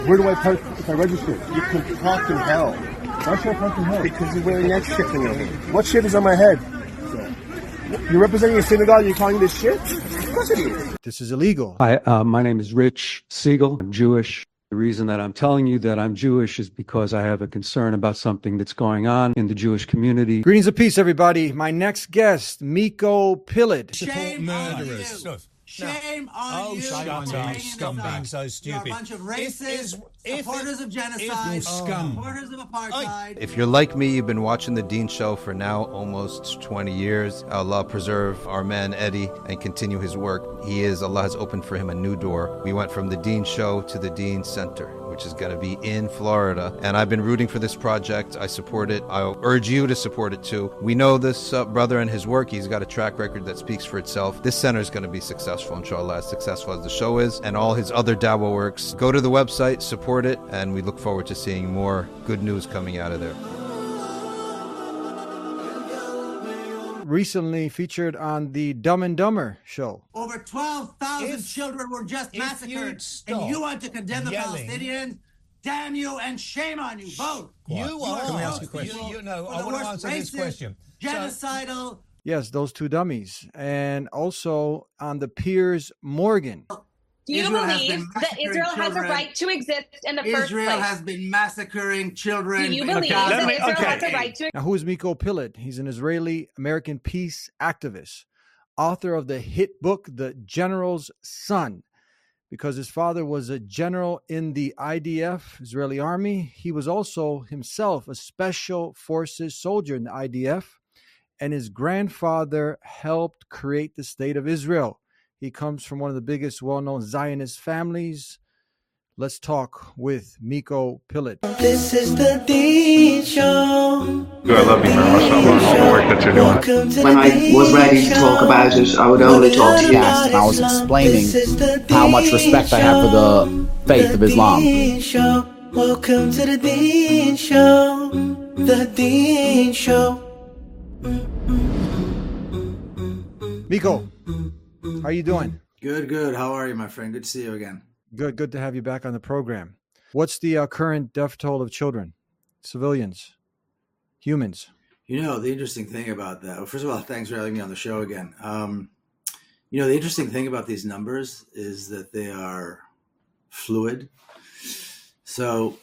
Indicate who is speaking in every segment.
Speaker 1: Where do I park if I register?
Speaker 2: You can park in hell.
Speaker 1: Why should I park in here?
Speaker 2: Because you're wearing that shit in your head.
Speaker 1: What shit is on my head? You're representing a synagogue, you're calling this shit? Of course it is.
Speaker 3: This is illegal.
Speaker 4: Hi, my name is Rich Siegel. I'm Jewish. The reason that I'm telling you that I'm Jewish is because I have a concern about something that's going on in the Jewish community.
Speaker 3: Greetings of peace, everybody. My next guest, Miko Pilid.
Speaker 5: Shame
Speaker 6: murderers.
Speaker 5: on you. Shame on you.
Speaker 6: Shut up, scumbag, so stupid.
Speaker 5: You're a bunch of racist, supporters of genocide, supporters of apartheid.
Speaker 7: If you're like me, you've been watching The Dean Show for now almost 20 years. Allah preserve our man Eddie and continue his work. Allah has opened for him a new door. We went from The Dean Show to The Dean Center, which is going to be in Florida. And I've been rooting for this project. I support it. I urge you to support it too. We know this brother and his work. He's got a track record that speaks for itself. This center is going to be successful, inshallah, as successful as the show is and all his other dawah works. Go to the website, support it, and we look forward to seeing more good news coming out of there.
Speaker 3: Recently featured on the Dumb and Dumber show.
Speaker 5: Over 12,000 children were just massacred, and you want to condemn the Palestinians? Damn you and shame on you both.
Speaker 6: You are.
Speaker 5: Can
Speaker 6: we ask a question? I want to answer this question.
Speaker 5: Genocidal.
Speaker 3: Yes, those two dummies. And also on the Piers Morgan.
Speaker 8: Do you believe that Israel has a right to exist in the first place?
Speaker 5: Israel has been massacring children.
Speaker 8: Do you believe that Israel has a right to exist?
Speaker 3: Now, who is Miko Pilid? He's an Israeli-American peace activist, author of the hit book, The General's Son. Because his father was a general in the IDF, Israeli army, he was also himself a special forces soldier in the IDF, and his grandfather helped create the state of Israel. He comes from one of the biggest well-known Zionist families. Let's talk with Miko Pilid.
Speaker 9: This is the Dean Show.
Speaker 10: Good, I love you very much, all the work that you're doing.
Speaker 11: When I was ready to talk about it, I would only talk to you.
Speaker 12: And I was explaining how much respect I have for the faith of Islam.
Speaker 9: Welcome to the Dean Show. The Dean Show.
Speaker 3: Miko, how are you doing?
Speaker 13: Good. How are you, my friend? Good to see you again.
Speaker 3: Good to have you back on the program. What's the current death toll of children, civilians, humans?
Speaker 13: You know, the interesting thing about that, well, first of all, thanks for having me on the show again. The interesting thing about these numbers is that they are fluid. So,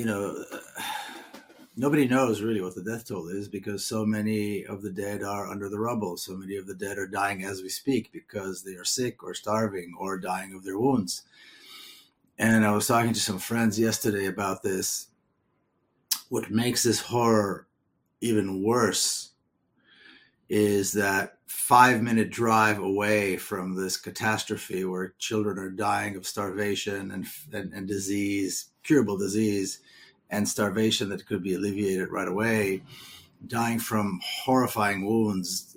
Speaker 13: nobody knows really what the death toll is because so many of the dead are under the rubble. So many of the dead are dying as we speak because they are sick or starving or dying of their wounds. And I was talking to some friends yesterday about this. What makes this horror even worse is that 5-minute drive away from this catastrophe where children are dying of starvation and disease, curable disease, and starvation that could be alleviated right away, dying from horrifying wounds,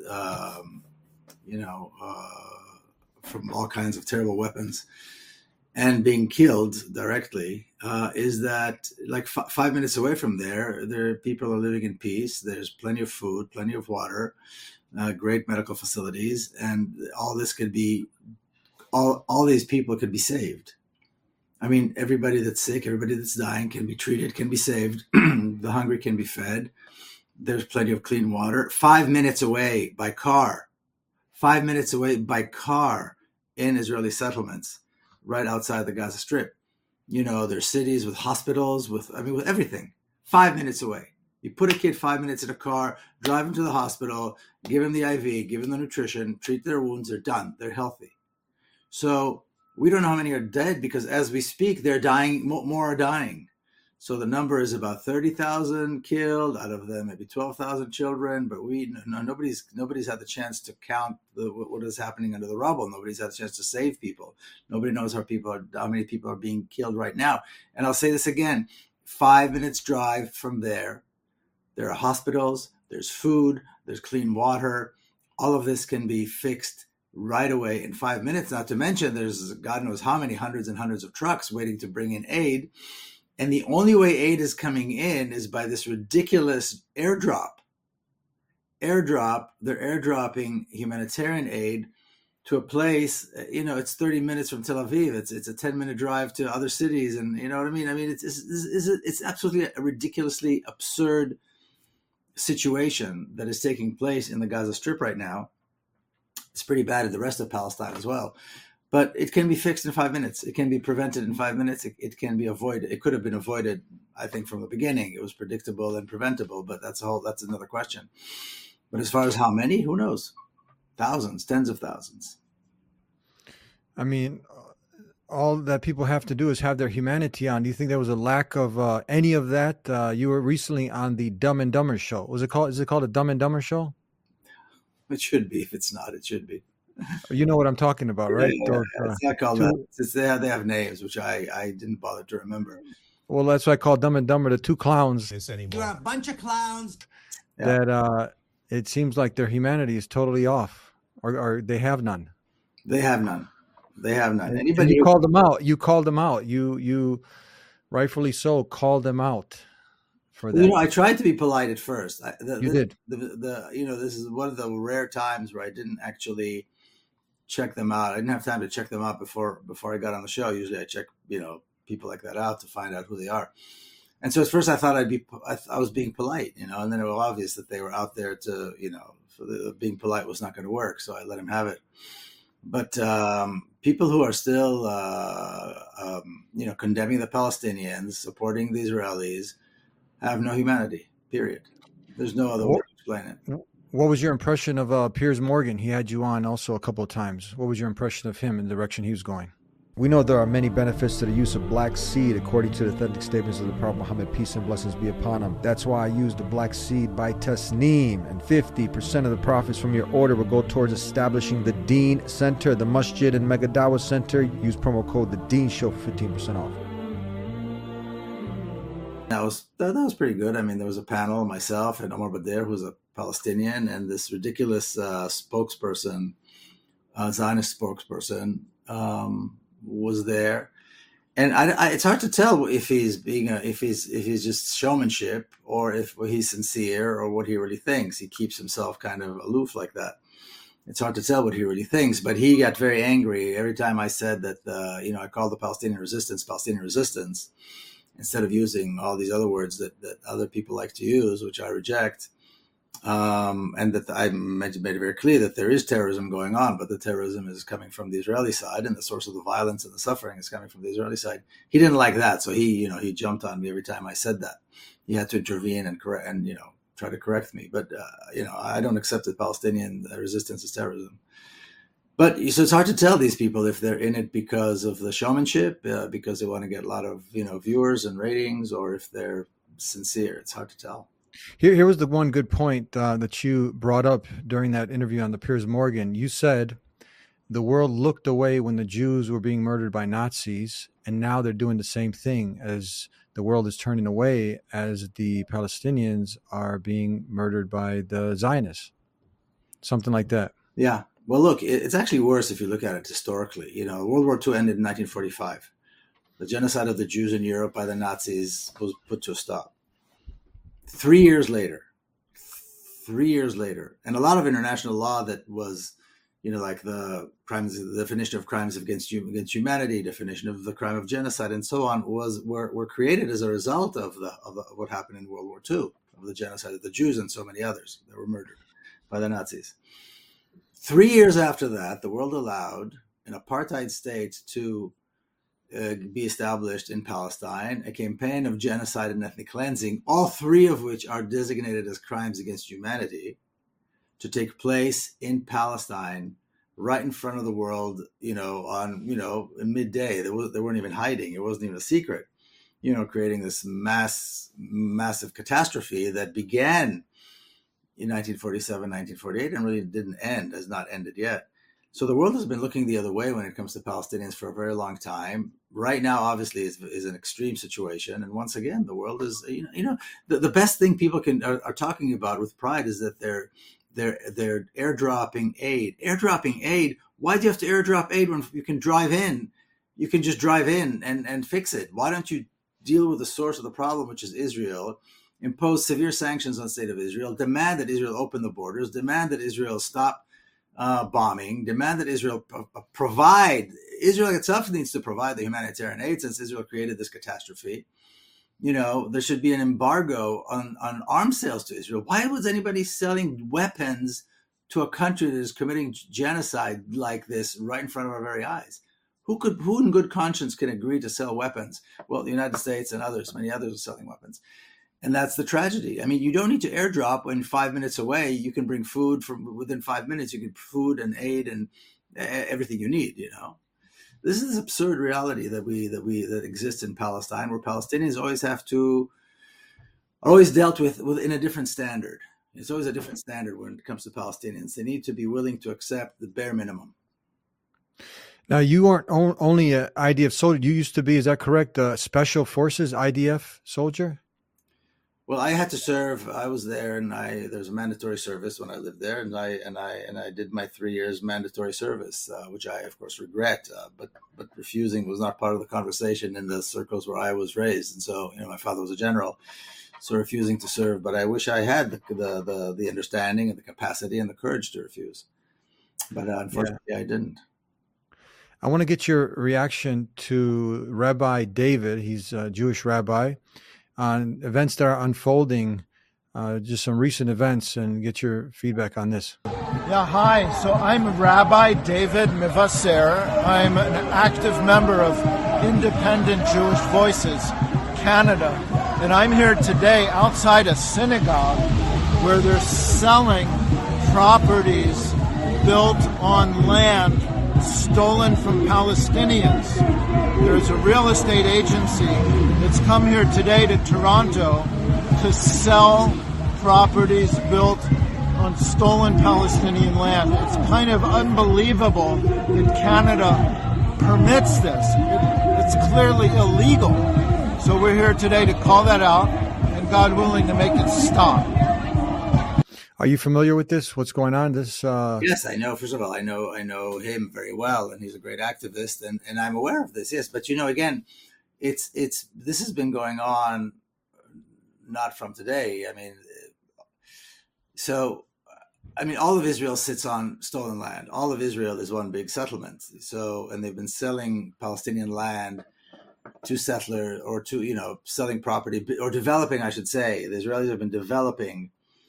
Speaker 13: from all kinds of terrible weapons, and being killed directly, is that like 5 minutes away from there people are living in peace. There's plenty of food, plenty of water, great medical facilities, and all this could be, all these people could be saved. I mean, everybody that's sick, everybody that's dying can be treated, can be saved. The hungry can be fed. There's plenty of clean water. 5 minutes away by car. 5 minutes away by car in Israeli settlements, right outside the Gaza Strip. There's cities with hospitals, with everything. 5 minutes away. You put a kid 5 minutes in a car, drive him to the hospital, give him the IV, give him the nutrition, treat their wounds, they're done. They're healthy. So we don't know how many are dead because as we speak, they're dying. More are dying. So the number is about 30,000 killed. Out of them, maybe 12,000 children. But nobody's had the chance to count what is happening under the rubble. Nobody's had the chance to save people. Nobody knows how many people are being killed right now. And I'll say this again: 5 minutes drive from there are hospitals. There's food. There's clean water. All of this can be fixed right away in 5 minutes. Not to mention there's God knows how many hundreds and hundreds of trucks waiting to bring in aid. And the only way aid is coming in is by this ridiculous airdrop. They're airdropping humanitarian aid to a place, it's 30 minutes from Tel Aviv. It's a 10-minute drive to other cities, and you know what I mean. I mean, it's absolutely a ridiculously absurd situation that is taking place in the Gaza Strip right now. It's pretty bad in the rest of Palestine as well, but it can be fixed in 5 minutes. It can be prevented in 5 minutes. It can be avoided. It could have been avoided, I think, from the beginning. It was predictable and preventable, but that's another question. But as far as how many, who knows? Thousands, tens of thousands.
Speaker 3: I mean, all that people have to do is have their humanity on. Do you think there was a lack of any of that? You were recently on the Dumb and Dumber show. Is it called a Dumb and Dumber show?
Speaker 13: It should be. If it's not, it should be.
Speaker 3: You know what I'm talking about, right?
Speaker 13: Yeah, it's not called that. They have names, which I didn't bother to remember.
Speaker 3: Well, that's why I call Dumb and Dumber the two clowns.
Speaker 5: You're a bunch of clowns.
Speaker 3: That it seems like their humanity is totally off, or they have none.
Speaker 13: They have none.
Speaker 3: And you called them out. You called them out. You rightfully so called them out for that.
Speaker 13: I tried to be polite at first.
Speaker 3: You did.
Speaker 13: This is one of the rare times where I didn't actually check them out. I didn't have time to check them out before I got on the show. Usually I check, people like that out to find out who they are. And so at first I thought I was being polite, and then it was obvious that they were out there to, being polite was not going to work. So I let him have it. But people who are still, condemning the Palestinians, supporting the Israelis, have no humanity, period. There's no other way to explain it.
Speaker 3: What was your impression of Piers Morgan? He had you on also a couple of times. What was your impression of him and the direction he was going? We know there are many benefits to the use of black seed according to the authentic statements of the Prophet Muhammad, peace and blessings be upon him. That's why I use the black seed by Tasneem, and 50% of the profits from your order will go towards establishing the Deen Center, the Masjid and Megadawa Center. Use promo code The Deen Show for 15% off.
Speaker 13: That was pretty good. I mean, there was a panel, myself and Omar Bader, who's a Palestinian, and this ridiculous spokesperson, Zionist spokesperson, was there, and it's hard to tell if he's just showmanship or if he's sincere or what he really thinks. He keeps himself kind of aloof like that. It's hard to tell what he really thinks, but he got very angry every time I said that. I called the Palestinian resistance instead of using all these other words that other people like to use, which I reject. And that I made it very clear that there is terrorism going on, but the terrorism is coming from the Israeli side, and the source of the violence and the suffering is coming from the Israeli side. He didn't like that, so he jumped on me every time I said that. He had to intervene and try to correct me. But I don't accept that Palestinian resistance is terrorism. But so it's hard to tell these people if they're in it because of the showmanship, because they want to get a lot of viewers and ratings, or if they're sincere. It's hard to tell.
Speaker 3: Here was the one good point that you brought up during that interview on the Piers Morgan. You said the world looked away when the Jews were being murdered by Nazis, and now they're doing the same thing, as the world is turning away as the Palestinians are being murdered by the Zionists. Something like that.
Speaker 13: Yeah. Well, look, it's actually worse if you look at it historically. World War II ended in 1945. The genocide of the Jews in Europe by the Nazis was put to a stop. 3 years later, and a lot of international law that was, like the definition of crimes against humanity, definition of the crime of genocide, and so on, were created as a result of what happened in World War II, of the genocide of the Jews and so many others that were murdered by the Nazis. 3 years after that, the world allowed an apartheid state to be established in Palestine, a campaign of genocide and ethnic cleansing, all three of which are designated as crimes against humanity, to take place in Palestine, right in front of the world, in midday. They weren't even hiding. It wasn't even a secret, creating this massive catastrophe that began in 1947, 1948, and really has not ended yet. So the world has been looking the other way when it comes to Palestinians for a very long time. Right now, obviously, is an extreme situation. And once again, the world is, the best thing people are talking about with pride is that they're airdropping aid. Airdropping aid? Why do you have to airdrop aid when you can drive in? You can just drive in and fix it. Why don't you deal with the source of the problem, which is Israel, impose severe sanctions on the state of Israel, demand that Israel open the borders, demand that Israel stop bombing, demand that Israel provide. Israel itself needs to provide the humanitarian aid since Israel created this catastrophe. There should be an embargo on arms sales to Israel. Why was anybody selling weapons to a country that is committing genocide like this right in front of our very eyes? Who in good conscience can agree to sell weapons? Well, the United States and many others are selling weapons. And that's the tragedy. I mean, you don't need to airdrop when 5 minutes away, you can bring food from within 5 minutes, you can food and aid and everything you need, This is this absurd reality that exists in Palestine, where Palestinians always dealt with in a different standard. It's always a different standard when it comes to Palestinians. They need to be willing to accept the bare minimum.
Speaker 3: Now, you aren't only an IDF soldier. You used to be, is that correct, Special Forces IDF soldier?
Speaker 13: Well, I had to serve. I was there, and there was a mandatory service when I lived there, and I did my 3 years mandatory service, which I of course regret. But refusing was not part of the conversation in the circles where I was raised, and so my father was a general, so refusing to serve. But I wish I had the understanding and the capacity and the courage to refuse. But unfortunately, I didn't.
Speaker 3: I want to get your reaction to Rabbi David. He's a Jewish rabbi, on events that are unfolding, just some recent events, and get your feedback on this.
Speaker 14: Yeah, hi. So I'm Rabbi David Mivasser. I'm an active member of Independent Jewish Voices Canada, and I'm here today outside a synagogue where they're selling properties built on land stolen from Palestinians. There's a real estate agency that's come here today to Toronto to sell properties built on stolen Palestinian land. It's kind of unbelievable that Canada permits this. It's clearly illegal. So we're here today to call that out and, God willing, to make it stop.
Speaker 3: Are you familiar with this? What's going on?
Speaker 13: Yes, I know. First of all, I know him very well, and he's a great activist, and I'm aware of this. Yes, but again, this has been going on not from today. All of Israel sits on stolen land. All of Israel is one big settlement. And they've been selling Palestinian land to settlers, or to selling property, or developing, I should say. The Israelis have been developing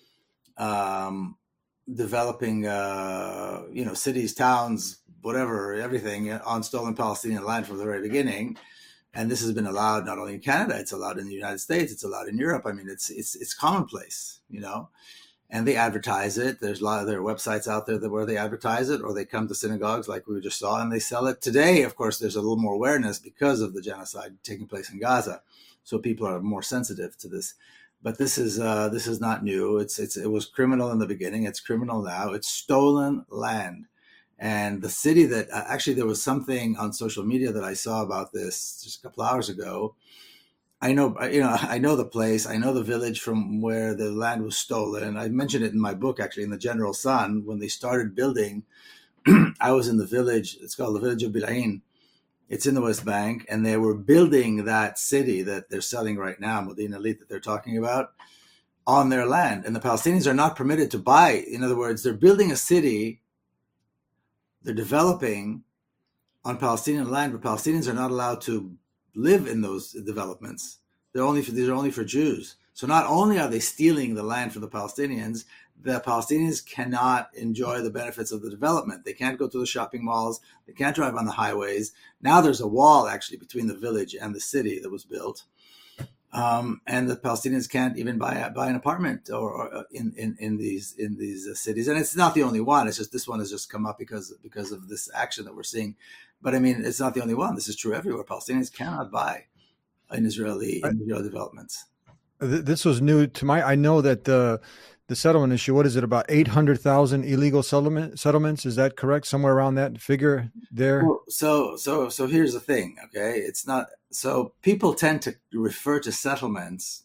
Speaker 13: cities, towns, whatever, everything on stolen Palestinian land from the very beginning. And this has been allowed not only in Canada, it's allowed in the United States, it's allowed in Europe. It's commonplace, and they advertise it. There are websites out there where they advertise it, or they come to synagogues like we just saw, and they sell it. Today, of course, there's a little more awareness because of the genocide taking place in Gaza. So people are more sensitive to this. But this is not new. It was criminal in the beginning. It's criminal now. It's stolen land, and the city that actually there was something on social media that I saw about this just a couple hours ago. I know the place. I know the village from where the land was stolen. I mentioned it in my book, actually, in the General Sun. When they started building, I was in the village. It's called the village of Bilain. It's in the West Bank, and they were building that city that they're selling right now, Modi'in Illit, that they're talking about, on their land. And the Palestinians are not permitted to buy. In other words, they're building a city, they're developing on Palestinian land, but Palestinians are not allowed to live in those developments. These are only for Jews. So not only are they stealing the land from the Palestinians cannot enjoy the benefits of the development. They can't go to the shopping malls. They can't drive on the highways. Now there's a wall actually between the village and the city that was built. And the Palestinians can't even buy an apartment or in these cities. And it's not the only one. It's just this one has just come up because of this action that we're seeing. But it's not the only one. This is true everywhere. Palestinians cannot buy in Israeli developments.
Speaker 3: This was new to I know that the settlement issue, what is it, about 800,000 illegal settlements? Is that correct? Somewhere around that figure there?
Speaker 13: So here's the thing, okay? It's not, so people tend to refer to settlements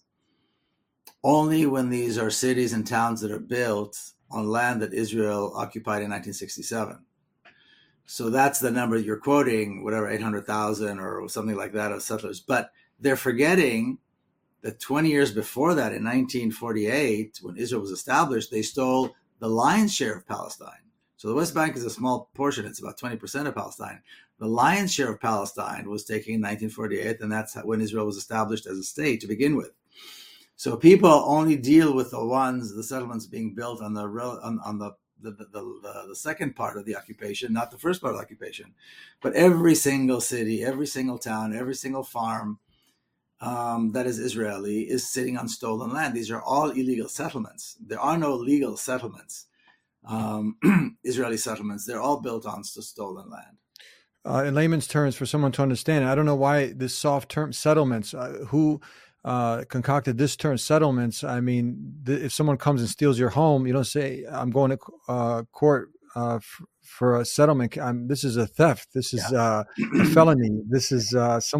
Speaker 13: only when these are cities and towns that are built on land that Israel occupied in 1967. So that's the number you're quoting, whatever, 800,000 or something like that of settlers. But they're forgetting that 20 years before that, in 1948, when Israel was established, they stole the lion's share of Palestine. So the West Bank is a small portion. It's about 20% of Palestine. The lion's share of Palestine was taken in 1948, and that's when Israel was established as a state to begin with. So people only deal with the settlements being built on the second part of the occupation, not the first part of the occupation. But every single city, every single town, every single farm that is Israeli is sitting on stolen land. These are all illegal settlements. There are no legal settlements, Israeli settlements. They're all built on stolen land.
Speaker 3: In layman's terms, for someone to understand, I don't know why this soft term settlements, who concocted this term settlements. I mean, if someone comes and steals your home, you don't say, I'm going to court for a settlement. This is a theft. This is a felony. This is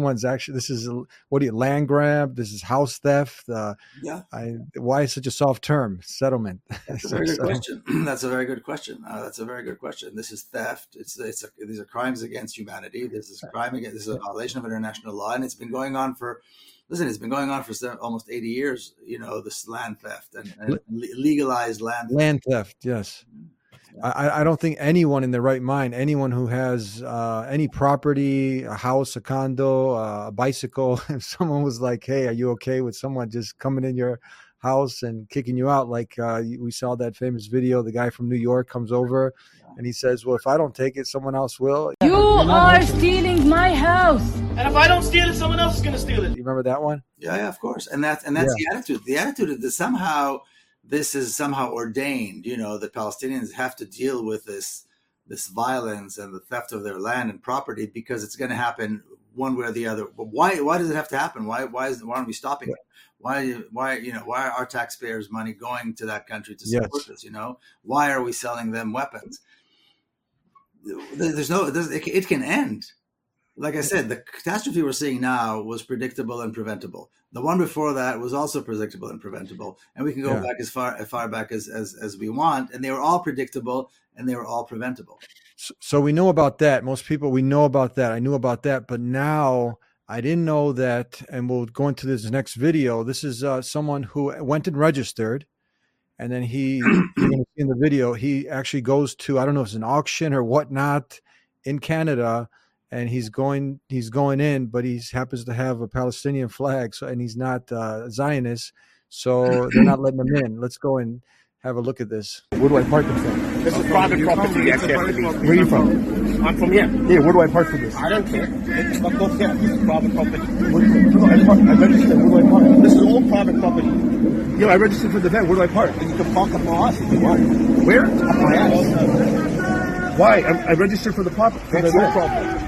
Speaker 3: land grab. This is house theft. Why is such a soft term, settlement?
Speaker 13: That's a very good question. That's a very good question. This is theft. These are crimes against humanity. This is this is a violation of international law, and it's been going on for almost 80 years, this land theft and legalized land
Speaker 3: theft. Yes. I don't think anyone in their right mind, anyone who has any property, a house, a condo, a bicycle, if someone was like, hey, are you okay with someone just coming in your house and kicking you out? Like we saw that famous video, the guy from New York comes over and he says, well, if I don't take it, someone else will.
Speaker 15: You are stealing my house.
Speaker 16: And if I don't steal it, someone else is going to steal it.
Speaker 3: You remember that one?
Speaker 13: Yeah, of course. And that's the attitude. The attitude is that this is somehow ordained, that Palestinians have to deal with this violence and the theft of their land and property because it's going to happen one way or the other. But why does it have to happen? Why aren't we stopping it? Why are our taxpayers' money going to that country to support this? Why are we selling them weapons? It can end. Like I said, the catastrophe we're seeing now was predictable and preventable. The one before that was also predictable and preventable. And we can go back as far back as we want. And they were all predictable and they were all preventable.
Speaker 3: So we know about that. Most people, we know about that. I knew about that. But now I didn't know that. And we'll go into this next video. This is someone who went and registered. And then you're going to see in the video, he actually goes to, I don't know if it's an auction or whatnot in Canada. And he's going in, but he happens to have a Palestinian flag, and he's not Zionist, so they're not letting him in. Let's go and have a look at this.
Speaker 1: Where do I park this from?
Speaker 2: This is private property.
Speaker 1: Where are you from?
Speaker 2: I'm from here.
Speaker 1: Yeah, where do I park for this?
Speaker 2: I don't care. It's not here. This is private property.
Speaker 1: I registered. Where do I park?
Speaker 2: This is all private property.
Speaker 1: Yeah, I registered for the event. Where do I park?
Speaker 2: You can park up my house if you want.
Speaker 1: Where?
Speaker 2: Up my house.
Speaker 1: Why? I registered for the property.
Speaker 2: That's your problem.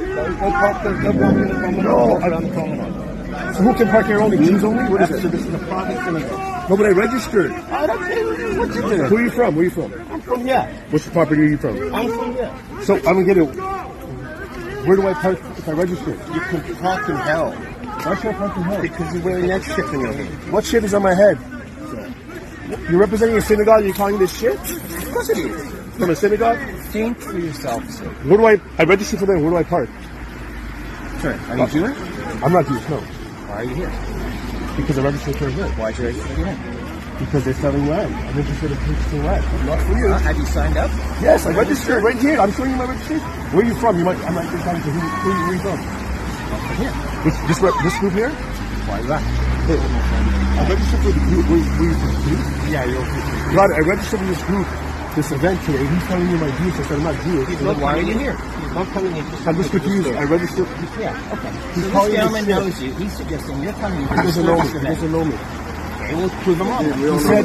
Speaker 1: So who can park here only? Jews only? What is it?
Speaker 2: This is a private synagogue.
Speaker 1: No, but I registered.
Speaker 2: I don't care what you do.
Speaker 1: Who are you from? Where are you from?
Speaker 2: I'm from here.
Speaker 1: Which property are you from?
Speaker 2: I'm from here.
Speaker 1: So I'm gonna get it. Where do I park if I register?
Speaker 2: You can park in hell.
Speaker 1: Why should I park in hell?
Speaker 2: Because you're wearing that shit in your head.
Speaker 1: What shit is on my head? You're representing a synagogue, you're calling this shit?
Speaker 2: Of course it is.
Speaker 1: From a synagogue?
Speaker 2: Think for yourself, sir.
Speaker 1: Where do I register for them, where do I park?
Speaker 2: Sure. Are you Jewish?
Speaker 1: I'm not Jewish, no.
Speaker 2: Why are you here?
Speaker 1: Because I registered for here.
Speaker 2: Why did you register here?
Speaker 1: Because they're selling land. I'm interested in purchasing land. Not for you.
Speaker 2: Have you signed up?
Speaker 1: Yes, I registered right here. I'm showing you my registration. Where are you from? I might be talking to where are you from?
Speaker 2: I'm from here.
Speaker 1: This group here?
Speaker 2: Why is that?
Speaker 1: I registered for the group. Where are you from?
Speaker 2: Yeah, you're from.
Speaker 1: God, I registered for this group, this event today. He's telling me my Jewish. I said I'm not Jewish.
Speaker 2: Why are you here? He's not coming in.
Speaker 1: I'm just confused. I registered.
Speaker 2: Yeah, okay.
Speaker 1: He's
Speaker 2: so
Speaker 1: calling
Speaker 2: this gentleman
Speaker 1: me
Speaker 2: knows you. He's suggesting you're coming
Speaker 1: He doesn't know me. He doesn't know me.
Speaker 2: Okay, we'll prove him wrong.
Speaker 1: He said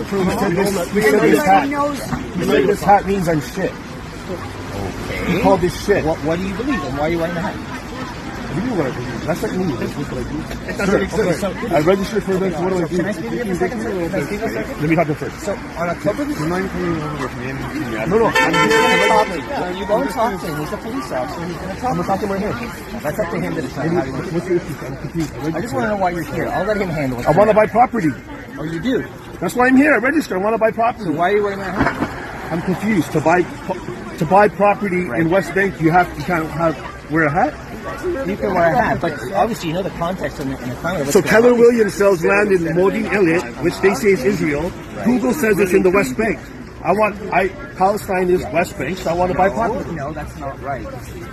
Speaker 1: this hat means I'm shit.
Speaker 2: Okay.
Speaker 1: He called this shit.
Speaker 2: What do you believe and why are you wearing the hat?
Speaker 1: What do you mean what I believe? That's like me. That's what I do.
Speaker 2: It doesn't exist. So,
Speaker 1: I registered for events. What do I do?
Speaker 2: Can I speak to you for a second? Can I speak for a second?
Speaker 1: Let me talk to him first.
Speaker 2: So, on October the...
Speaker 1: You're not even coming over with me.
Speaker 2: No, I'm just going to talk to him. No, you go and talk to him. He's a police officer. He's going to talk
Speaker 1: I'm going to talk to him right here.
Speaker 2: That's up to him to decide how he wants to.
Speaker 1: What's your issue? I'm confused.
Speaker 2: I just want to know why you're here. I'll let him handle it.
Speaker 1: I want to buy property.
Speaker 2: Oh, you do?
Speaker 1: That's why I'm here. I registered. I want to buy property.
Speaker 2: So why are you wearing that hat?
Speaker 1: I'm confused. To buy property in West Bank, you can't wear a hat?
Speaker 2: You can wear a hat, but obviously you know the context and the climate.
Speaker 1: So Keller Williams sells land in Modi'in Illit, which they say is Israel. Right. Google says it's in the West Bank. Palestine is West Bank, so I want to buy property.
Speaker 2: No, that's not right.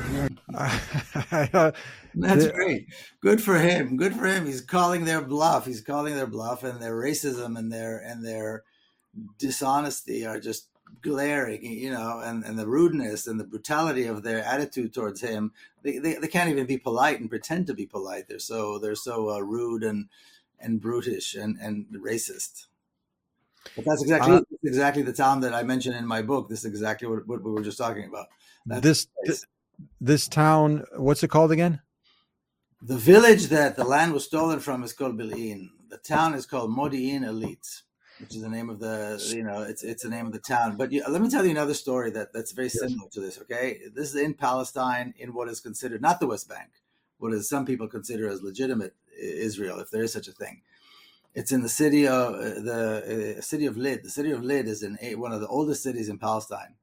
Speaker 13: That's great. Good for him. Good for him. He's calling their bluff. He's calling their bluff, and their racism and their dishonesty are just glaring, and the rudeness and the brutality of their attitude towards him. They can't even be polite and pretend to be polite. They're so rude and brutish and racist. But that's exactly the town that I mentioned in my book. This is exactly what we were just talking about.
Speaker 3: This town, what's it called again?
Speaker 13: The village that the land was stolen from is called Bil'in. The town is called Modi'in Elit, which is the name of it's the name of the town. But let me tell you another story that's very similar to this, okay? This is in Palestine, in what is considered, not the West Bank, what is some people consider as legitimate Israel, if there is such a thing. It's in the city of Lid. The city of Lid is in one of the oldest cities in Palestine.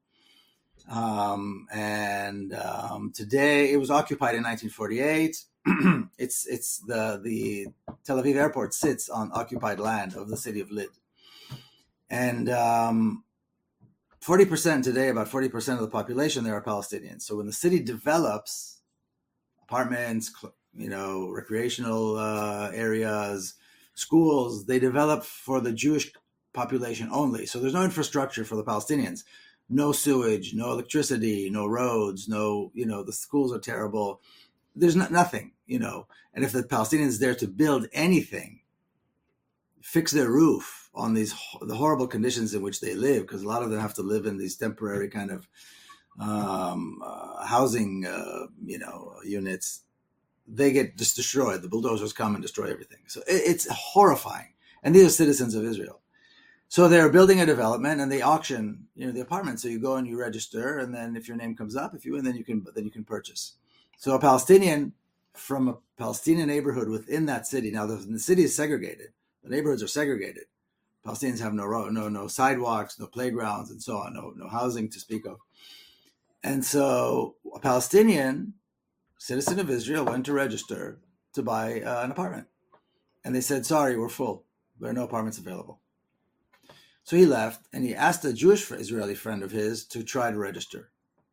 Speaker 13: Today it was occupied in 1948. It's the Tel Aviv airport sits on occupied land of the city of Lid. And 40% today, about 40% of the population there are Palestinians. So when the city develops apartments, recreational areas, schools, they develop for the Jewish population only. So there's no infrastructure for the Palestinians. No sewage, no electricity, no roads, the schools are terrible. There's nothing, And if the Palestinians are there to build anything, fix their roof on the horrible conditions in which they live, because a lot of them have to live in these temporary kind of housing, units, they get just destroyed. The bulldozers come and destroy everything. So it's horrifying. And these are citizens of Israel. So they're building a development and they auction, the apartment. So you go and you register, and then if your name comes up, if you win, then you can purchase. So a Palestinian from a Palestinian neighborhood within that city. Now the city is segregated. The neighborhoods are segregated. Palestinians have no sidewalks, no playgrounds, and so on, no housing to speak of. And so a Palestinian citizen of Israel went to register to buy an apartment. And they said, sorry, we're full. There are no apartments available. So he left, and he asked a Jewish Israeli friend of his to try to register.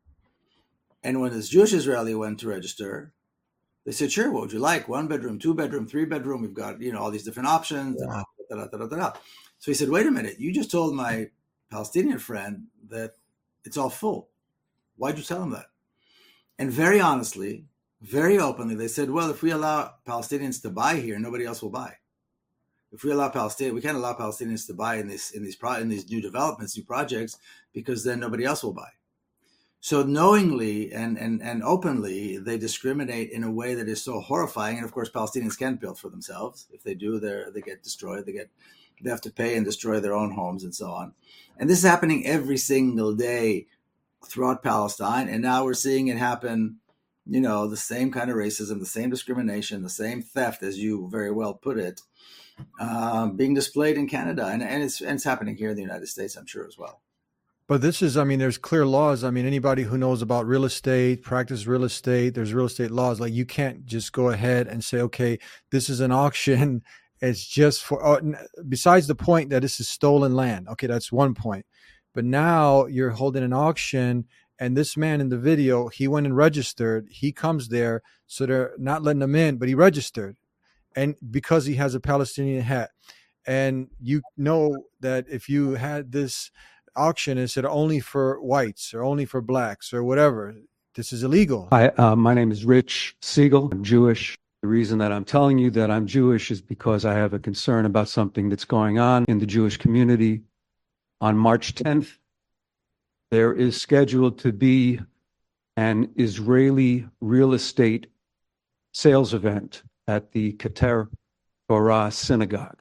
Speaker 13: And when this Jewish Israeli went to register, they said, sure, what would you like? 1 bedroom, 2 bedroom, 3 bedroom. We've got, all these different options.
Speaker 3: Wow.
Speaker 13: So he said, wait a minute, you just told my Palestinian friend that it's all full. Why'd you tell him that? And very honestly, very openly, they said, well, if we allow Palestinians to buy here, nobody else will buy. If we allow we can't allow Palestinians to buy in these new developments, new projects, because then nobody else will buy. So knowingly and openly, they discriminate in a way that is so horrifying. And of course, Palestinians can't build for themselves. If they do, they get destroyed. They have to pay and destroy their own homes and so on. And this is happening every single day throughout Palestine. And now we're seeing it happen, the same kind of racism, the same discrimination, the same theft, as you very well put it, being displayed in Canada. And it's happening here in the United States, I'm sure, as well.
Speaker 3: But this is, there's clear laws. Anybody who knows about real estate, practice real estate, there's real estate laws. Like, you can't just go ahead and say, okay, this is an auction. It's just for, besides the point that this is stolen land. Okay, that's one point. But now you're holding an auction, and this man in the video, he went and registered. He comes there, so they're not letting him in, but he registered. And because he has a Palestinian hat. And you know that if you had this auction and said only for whites or only for blacks or whatever, this is illegal.
Speaker 4: Hi, my name is Rich Siegel. I'm Jewish. The reason that I'm telling you that I'm Jewish is because I have a concern about something that's going on in the Jewish community. On March 10th, there is scheduled to be an Israeli real estate sales event at the Keter Torah Synagogue.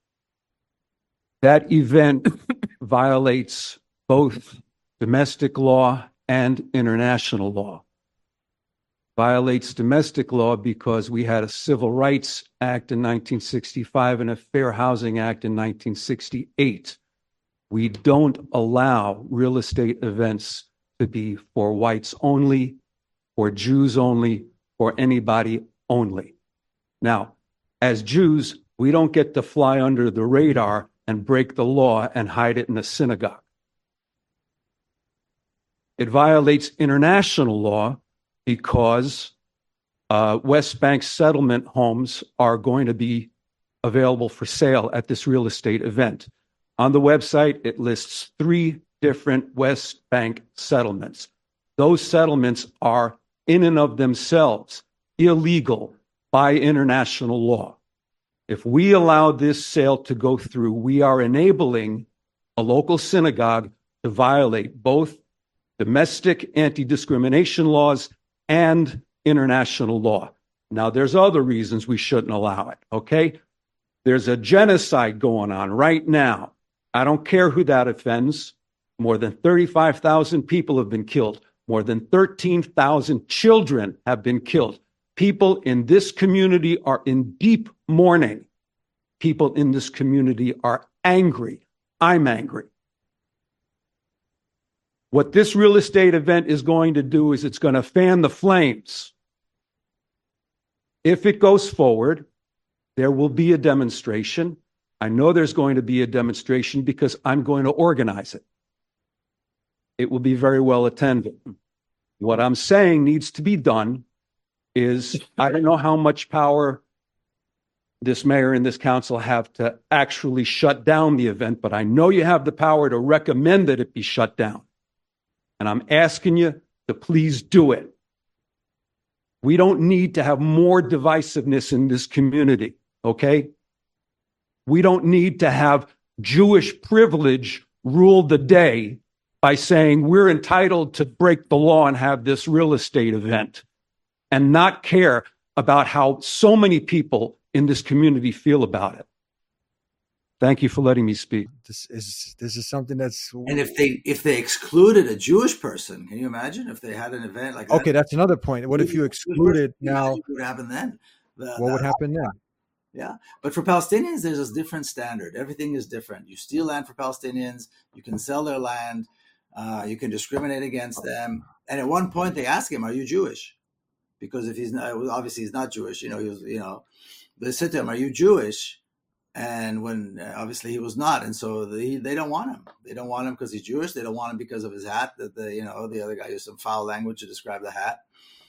Speaker 4: That event violates both domestic law and international law. Violates domestic law because we had a Civil Rights Act in 1965 and a Fair Housing Act in 1968. We don't allow real estate events to be for whites only, for Jews only, for anybody only. Now, as Jews, we don't get to fly under the radar and break the law and hide it in a synagogue. It violates international law because West Bank settlement homes are going to be available for sale at this real estate event. On the website, it lists 3 different West Bank settlements. Those settlements are in and of themselves illegal by international law. If we allow this sale to go through, we are enabling a local synagogue to violate both domestic anti-discrimination laws and international law. Now, there's other reasons we shouldn't allow it, okay? There's a genocide going on right now. I don't care who that offends. More than 35,000 people have been killed. More than 13,000 children have been killed. People in this community are in deep mourning. People in this community are angry. I'm angry. What this real estate event is going to do is it's going to fan the flames. If it goes forward, there will be a demonstration. I know there's going to be a demonstration because I'm going to organize it. It will be very well attended. What I'm saying needs to be done is, I don't know how much power this mayor and this council have to actually shut down the event, but I know you have the power to recommend that it be shut down. And I'm asking you to please do it. We don't need to have more divisiveness in this community, okay? We don't need to have Jewish privilege rule the day by saying we're entitled to break the law and have this real estate event and not care about how so many people in this community feel about it. Thank you for letting me speak.
Speaker 3: This is something that's...
Speaker 13: And if they excluded a Jewish person, can you imagine if they had an event like that?
Speaker 3: Okay, that's another point. What if you excluded now?
Speaker 13: What would happen then?
Speaker 3: What would happen then?
Speaker 13: Yeah, but for Palestinians, there's a different standard. Everything is different. You steal land for Palestinians. You can sell their land. You can discriminate against them. And at one point, they ask him, "Are you Jewish?" Because if he's not, obviously he's not Jewish. They said to him, "Are you Jewish?" And when obviously he was not, and so they don't want him. They don't want him because he's Jewish. They don't want him because of his hat. That the other guy used some foul language to describe the hat.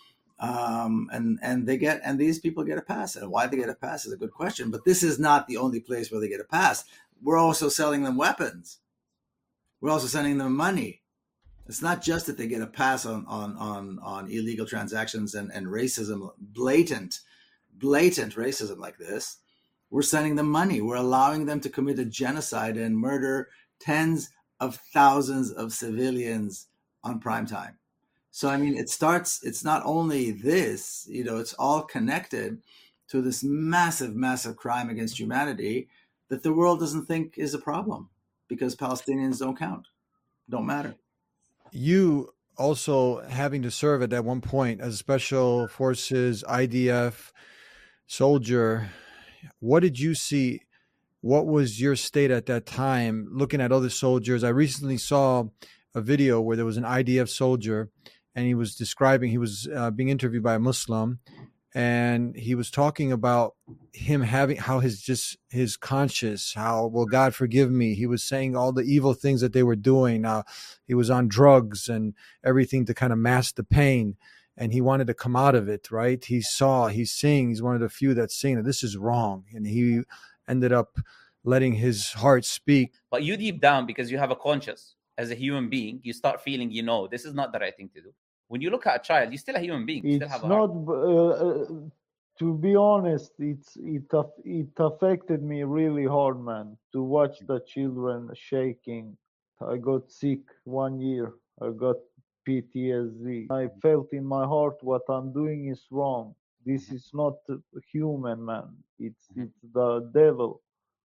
Speaker 13: And these people get a pass. And why they get a pass is a good question. But this is not the only place where they get a pass. We're also selling them weapons. We're also sending them money. It's not just that they get a pass on illegal transactions and racism, blatant racism like this. We're sending them money. We're allowing them to commit a genocide and murder tens of thousands of civilians on prime time. So, I mean, it's not only this, it's all connected to this massive, massive crime against humanity that the world doesn't think is a problem because Palestinians don't count, don't matter.
Speaker 3: You also having to serve at that one point as a special forces, IDF soldier, what did you see? What was your state at that time looking at other soldiers? I recently saw a video where there was an IDF soldier and he was describing, he was being interviewed by a Muslim, and he was talking about him having how his conscience, how, well, God forgive me. He was saying all the evil things that they were doing. He was on drugs and everything to kind of mask the pain. And he wanted to come out of it, right? He's seeing, he's one of the few that's seeing that this is wrong. And he ended up letting his heart speak.
Speaker 17: But you deep down, because you have a conscience as a human being, you start feeling, this is not the right thing to do. When you look at a child, you're still a human being. You still have a heart.
Speaker 18: To be honest, it affected me really hard, man, to watch the children shaking. I got sick 1 year. I got PTSD. I felt in my heart what I'm doing is wrong. This is not human, man. It's the devil.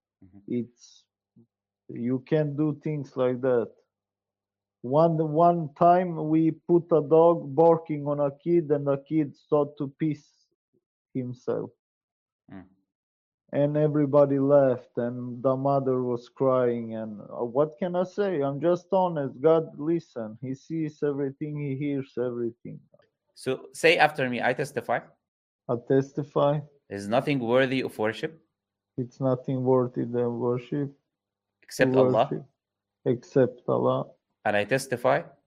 Speaker 18: You can't do things like that. One time we put a dog barking on a kid and the kid started to piss himself. And everybody laughed and the mother was crying. And what can I say? I'm just honest. God listen. He sees everything. He hears everything.
Speaker 17: So say after me, I testify.
Speaker 18: I testify.
Speaker 17: There's nothing worthy of worship.
Speaker 18: It's nothing worthy than worship.
Speaker 17: Except Allah.
Speaker 18: Except Allah.
Speaker 17: And I testify.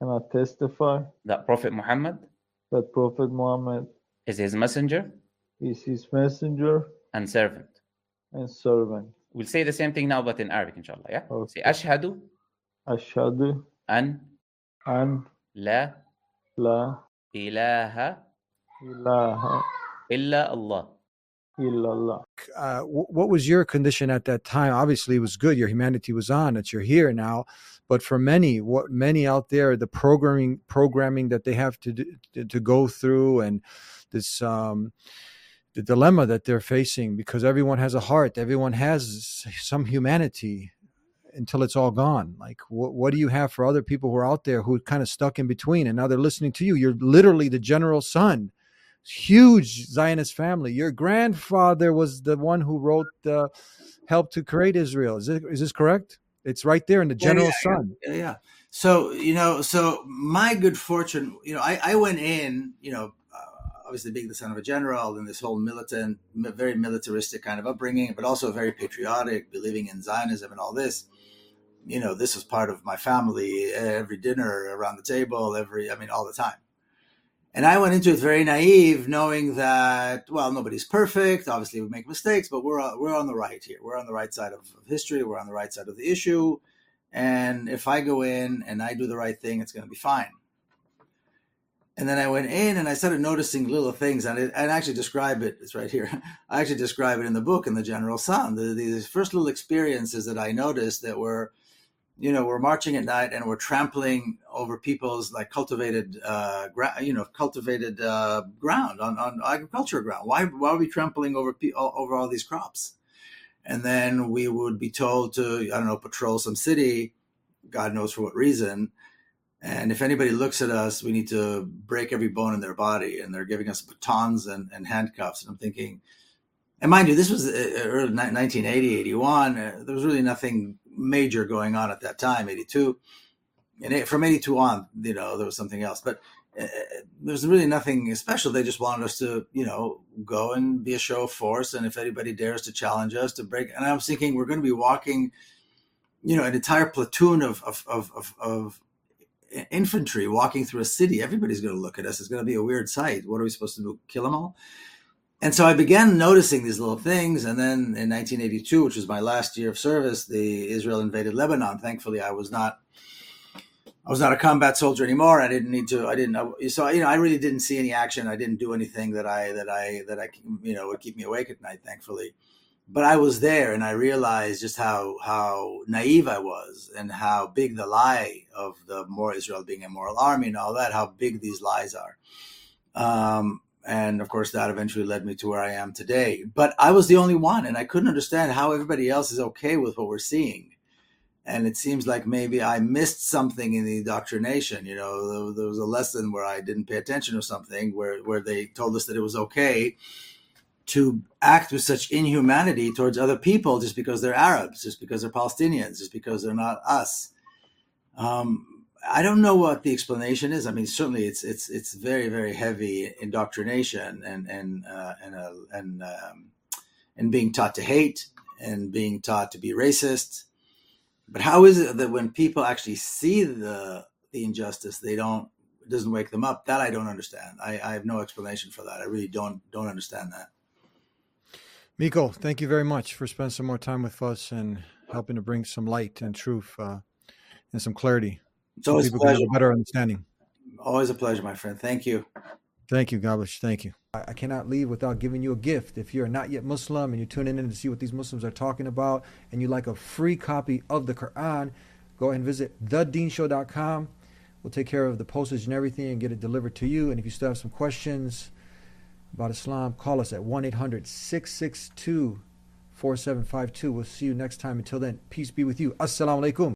Speaker 18: Can I testify
Speaker 17: that Prophet Muhammad
Speaker 18: that Prophet Muhammad
Speaker 17: is his messenger
Speaker 18: is his messenger
Speaker 17: and servant.
Speaker 18: and servant?
Speaker 17: We'll say the same thing now, but in Arabic, inshallah. Yeah.
Speaker 18: Okay.
Speaker 17: Say Ashhadu
Speaker 18: Ashhadu
Speaker 17: an
Speaker 18: an
Speaker 17: la
Speaker 18: la
Speaker 17: ilaha
Speaker 18: ilaha
Speaker 17: illa Allah.
Speaker 18: illallah.
Speaker 3: What was your condition at that time? Obviously, it was good. Your humanity was on. That you're here now. But for many out there, the programming that they have to go through, and this the dilemma that they're facing, because everyone has a heart, everyone has some humanity until it's all gone. Like, what do you have for other people who are out there who are kind of stuck in between, and now they're listening to you? You're literally the general's son. Huge Zionist family. Your grandfather was the one who wrote helped to create Israel. Is this correct? It's right there in the general's son.
Speaker 13: Yeah. So, so my good fortune, I went in, obviously being the son of a general and this whole militant, very militaristic kind of upbringing, but also very patriotic, believing in Zionism and all this. This was part of my family, every dinner around the table, all the time. And I went into it very naive, knowing that, well, nobody's perfect. Obviously, we make mistakes, but we're on the right here. We're on the right side of history. We're on the right side of the issue. And if I go in and I do the right thing, it's going to be fine. And then I went in and I started noticing little things, and I actually describe it. It's right here. I actually describe it in the book, in The General's Son. These first little experiences that I noticed that were, we're marching at night and we're trampling over people's cultivated ground on agricultural ground. Why are we trampling over all these crops? And then we would be told to, patrol some city, God knows for what reason. And if anybody looks at us, we need to break every bone in their body. And they're giving us batons and handcuffs. And I'm thinking, and mind you, this was early 1980, 81. There was really nothing major going on at that time, 82. And from 82 on, there was something else. But there was really nothing special. They just wanted us to, go and be a show of force. And if anybody dares to challenge us, to break. And I was thinking, we're going to be walking, an entire platoon of infantry walking through a city. Everybody's going to look at us. It's going to be a weird sight. What are we supposed to do? Kill them all? And so I began noticing these little things. And then in 1982, which was my last year of service, Israel invaded Lebanon. Thankfully, I was not a combat soldier anymore. I really didn't see any action. I didn't do anything that would keep me awake at night, thankfully. But I was there, and I realized just how naive I was, and how big the lie of the more Israel being a moral army and all that, how big these lies are. And of course, that eventually led me to where I am today. But I was the only one, and I couldn't understand how everybody else is okay with what we're seeing. And it seems like maybe I missed something in the indoctrination. There was a lesson where I didn't pay attention or something, where they told us that it was okay to act with such inhumanity towards other people just because they're Arabs, just because they're Palestinians, just because they're not us. I don't know what the explanation is. I mean, certainly it's very, very heavy indoctrination and being taught to hate and being taught to be racist. But how is it that when people actually see the injustice, it doesn't wake them up? That I don't understand. I have no explanation for that. I really don't understand that.
Speaker 3: Miko, thank you very much for spending some more time with us and helping to bring some light and truth and some clarity.
Speaker 13: It's always
Speaker 3: people
Speaker 13: a pleasure.
Speaker 3: Can have a better understanding.
Speaker 13: Always a pleasure, my friend. Thank you.
Speaker 3: Thank you, God bless you. Thank you. I cannot leave without giving you a gift. If you're not yet Muslim and you're tuning in to see what these Muslims are talking about, and you like a free copy of the Quran, go ahead and visit thedeenshow.com. We'll take care of the postage and everything and get it delivered to you. And if you still have some questions about Islam, call us at 1-800-662-4752. We'll see you next time. Until then, peace be with you. Assalamu alaikum.